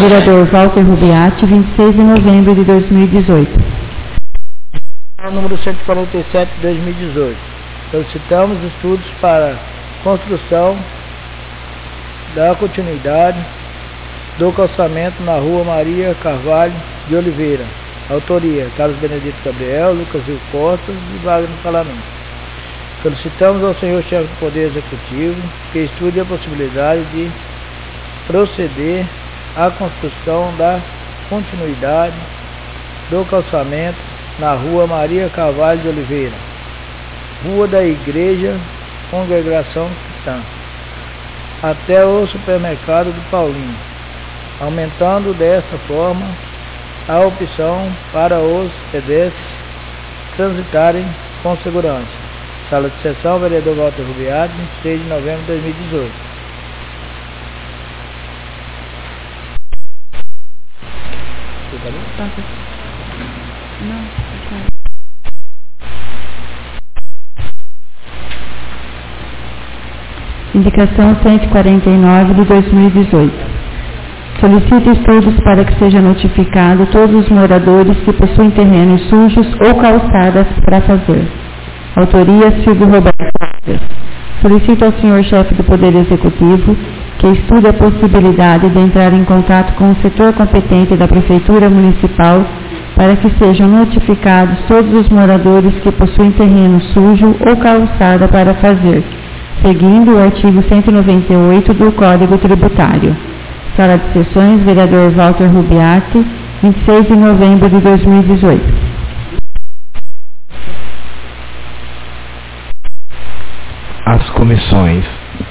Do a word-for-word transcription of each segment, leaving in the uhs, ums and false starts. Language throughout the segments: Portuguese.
vereador Walter Rubiati, vinte e seis de novembro de dois mil e dezoito. Número cento e quarenta e sete de dois mil e dezoito. Solicitamos estudos para construção da continuidade do calçamento na rua Maria Carvalho de Oliveira. Autoria: Carlos Benedito Gabriel, Lucas Vil Costa e Wagner Calamento. Solicitamos ao senhor chefe do Poder Executivo que estude a possibilidade de proceder à construção da continuidade do calçamento na rua Maria Carvalho de Oliveira, Rua da Igreja Congregação Cristã, até o supermercado do Paulinho, aumentando desta forma a opção para os pedestres transitarem com segurança. Sala de sessão, vereador Walter Rubiati, vinte e seis de novembro de dois mil e dezoito. Não. Indicação cento e quarenta e nove de dois mil e dezoito. Solicito estudos para que seja notificado todos os moradores que possuem terrenos sujos ou calçadas para fazer. Autoria: Silvio Roberto. Solicito ao senhor chefe do Poder Executivo que estude a possibilidade de entrar em contato com o setor competente da Prefeitura Municipal para que sejam notificados todos os moradores que possuem terreno sujo ou calçada para fazer, seguindo o artigo cento e noventa e oito do Código Tributário. Sala de sessões, vereador Walter Rubiati, vinte e seis de novembro de dois mil e dezoito. As comissões.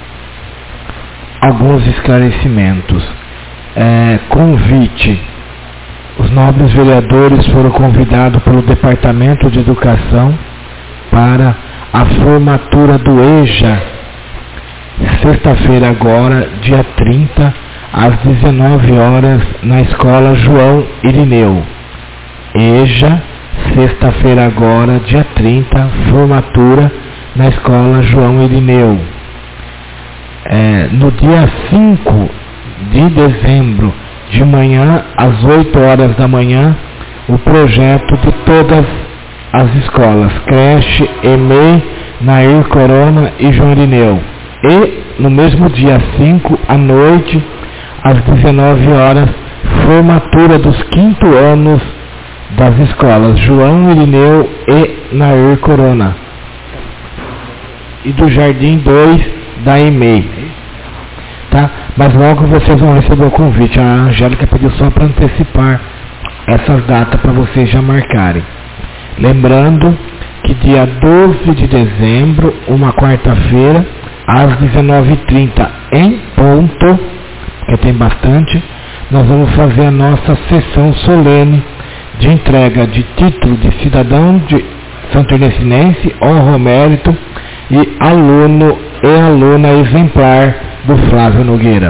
Alguns esclarecimentos. É, convite. Os nobres vereadores foram convidados pelo Departamento de Educação para a formatura do E J A, sexta-feira agora, dia trinta, às dezenove horas, na Escola João Irineu. E J A, sexta-feira agora, dia trinta, formatura na Escola João Irineu. É, no dia cinco de dezembro, de manhã, às oito horas da manhã, o projeto de todas as escolas, creche, E M E I, Nair Corona e João Irineu. E, no mesmo dia cinco, à noite, às dezenove horas, formatura dos quinto anos das escolas João Irineu e Nair Corona. E do Jardim dois, da E M E I. Tá? Mas logo vocês vão receber o convite. A Angélica pediu só para antecipar essas datas para vocês já marcarem. Lembrando que dia doze de dezembro, uma quarta-feira, às dezenove e trinta, em ponto, que tem bastante, nós vamos fazer a nossa sessão solene de entrega de título de cidadão de santornesinense, honra ao mérito e aluno e aluna exemplar do Flávio Nogueira.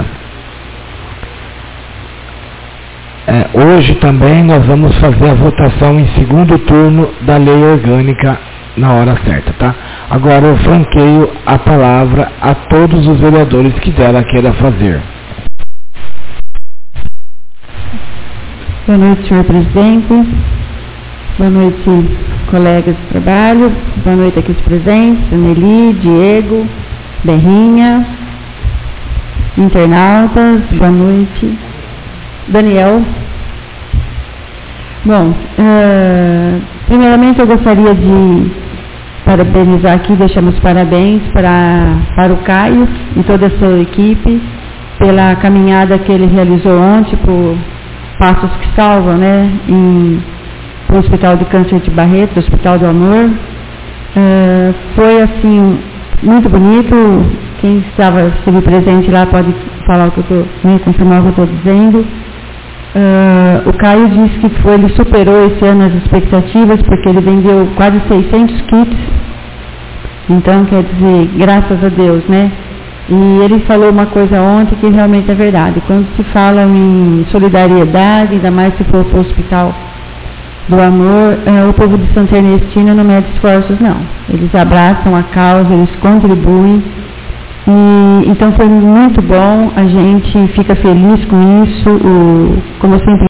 É, hoje também nós vamos fazer a votação em segundo turno da lei orgânica na hora certa, tá? Agora eu franqueio a palavra a todos os vereadores que dela queira fazer. Boa noite, senhor presidente. Boa noite, colegas de trabalho. Boa noite aqui os presentes, Aneli, Diego, Berrinha, internautas. Boa noite, Daniel. Bom, uh, primeiramente eu gostaria de parabenizar aqui, deixamos parabéns para, para o Caio e toda a sua equipe pela caminhada que ele realizou ontem por Passos que Salvam, né, em, no Hospital de Câncer de Barreto, Hospital do Amor. Uh, foi assim, muito bonito. Quem estava esteve presente lá pode falar o que eu estou, né, confirmar o que eu estou dizendo. Uh, o Caio disse que foi, ele superou esse ano as expectativas, porque ele vendeu quase seiscentos kits. Então, quer dizer, graças a Deus, né? E ele falou uma coisa ontem que realmente é verdade. Quando se fala em solidariedade, ainda mais se for para o Hospital do Amor, uh, o povo de Santa Ernestina não mede esforços, não. Eles abraçam a causa, eles contribuem. E, então foi muito bom, a gente fica feliz com isso, o, como eu sempre